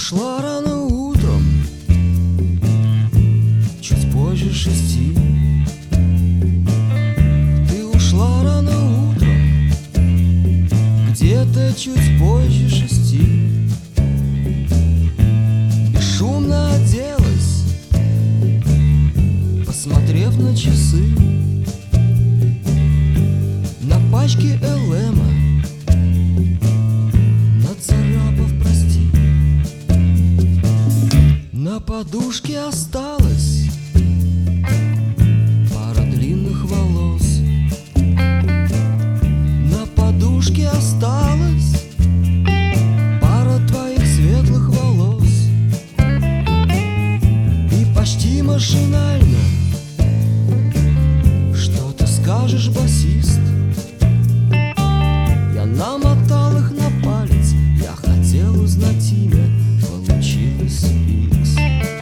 ушла рано утром, чуть позже 6. Ты ушла рано утром, где-то чуть позже 6. Бесшумно оделась, посмотрев на часы. На пачке ЛМа нацарапав «Прости». На подушке осталась пара длинных волос. На подушке осталась пара твоих светлых волос. И почти машинально: что ты скажешь, басист? Я намотал их на палец, я хотел узнать имя, получилось Икс.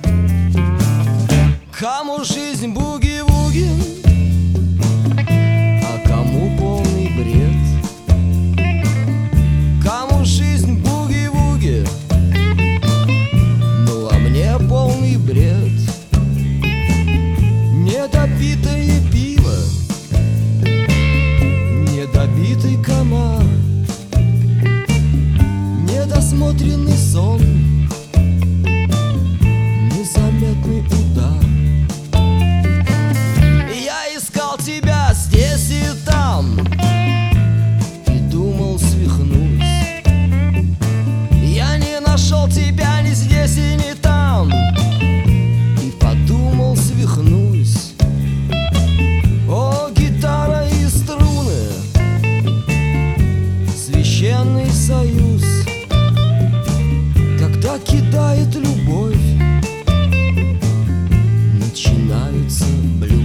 Кому жизнь буги-вуги, а кому полный бред. Кому жизнь буги-вуги, ну а мне полный бред. Недопитое пиво, недобитый комар, недосмотренный сон, незаметный удар. Я искал тебя здесь и там и думал, свихнусь. Я не нашел тебя ни здесь и ни там и подумал, свихнусь. О, гитара и струны, священный союз, когда кидает любовь, начинается блюз.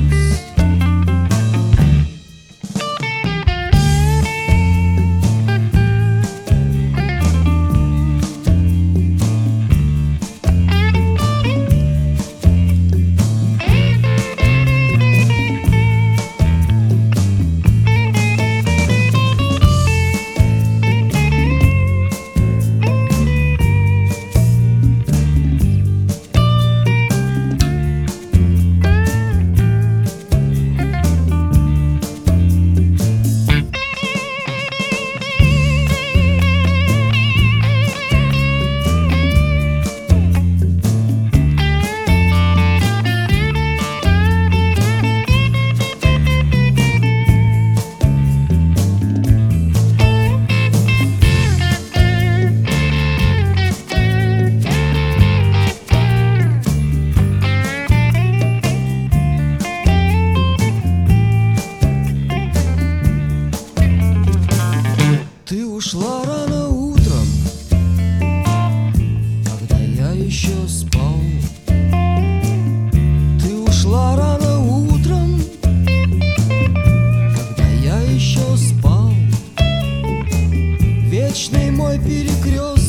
Ты ушла рано утром, когда я еще спал. Ты ушла рано утром, когда я еще спал. Вечный мой перекресток